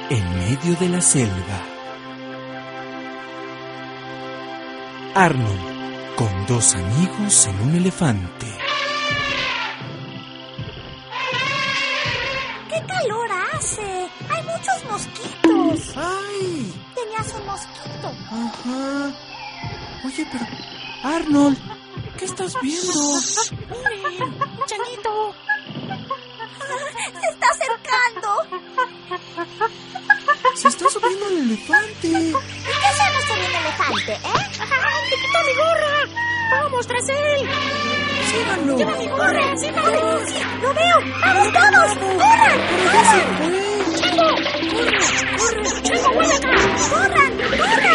en medio de la selva. Arnold, con dos amigos en un elefante. ¡Qué calor hace! ¡Hay muchos mosquitos! ¡Ay! Tenías un mosquito. Ajá. Oye, pero... Arnold, ¿qué estás viendo? ¡Miren! ¡Chanito! ¡Se está acercando! Se está subiendo el elefante. ¿Y qué hacemos con un elefante, ¡Te quitó mi gorra! ¡Vamos tras él! ¡Síganlo! ¡Lleva mi gorra! ¡Síganlo! ¡Sí! ¡Lo veo! ¡Vamos todos! ¡Corran! ¡Pero ya se fue! ¡Chango! ¡Corre! ¡Chango, vuelve acá! ¡Corran! ¡Corran!